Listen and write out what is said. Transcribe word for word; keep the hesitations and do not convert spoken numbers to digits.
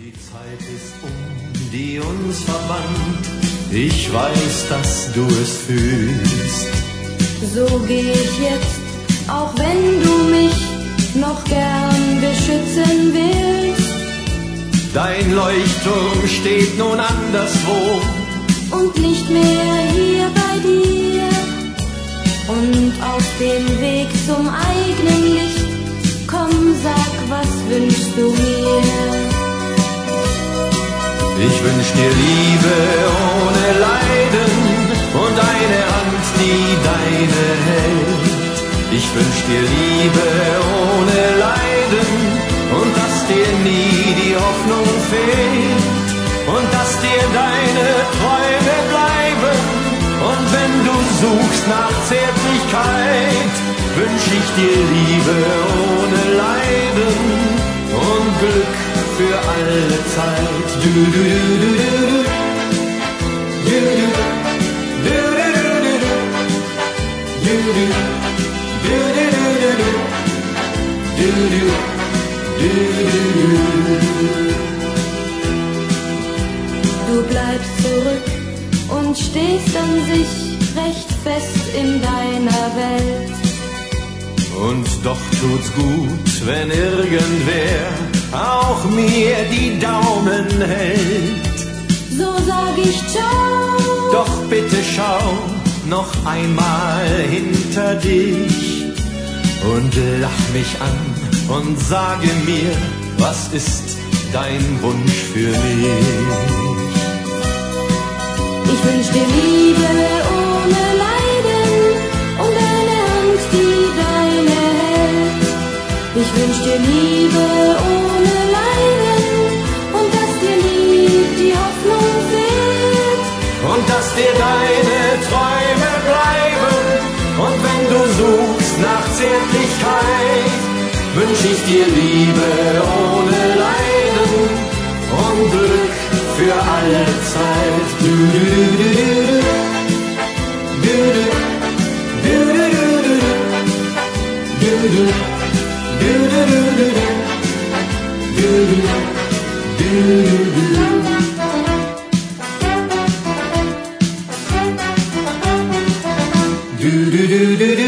Die Zeit ist um, die uns verband. Ich weiß, dass du es fühlst. So geh ich jetzt, auch wenn du mich noch gern beschützen willst. Dein Leuchtturm steht nun anderswo und nicht mehr hier bei dir. Und auf dem Weg zum eigenen Licht, komm, sag, was wünschst du mir? Ich wünsch dir Liebe ohne Leiden und eine Hand, die deine hält. Ich wünsch dir Liebe ohne Leiden und dass dir nie die Hoffnung fehlt und dass dir deine Träume bleiben. Und wenn du suchst nach Zärtlichkeit, wünsch ich dir Liebe ohne Leiden und Glück für alle Zeit. Du, du, du, du, du, du, du, du, du, du, du, du bleibst zurück und stehst an sich recht fest in deiner Welt. Und doch tut's gut, wenn irgendwer auch mir die Daumen hält. So sag ich ciao. Doch bitte schau noch einmal hinter dich und lach mich an und sage mir, was ist dein Wunsch für mich? Ich wünsch dir Liebe ohne Leiden und eine Hand, die deine hält. Ich wünsch dir Liebe ohne Leiden und dass dir nie die Hoffnung fehlt. Und dass dir deine Träume bleiben. Und wenn du suchst nach Zärtlichkeit, wünsch ich dir Liebe ohne Leiden und Glück für alle Zeit. Du, du, du, du, du, du, du, du, du, do do do do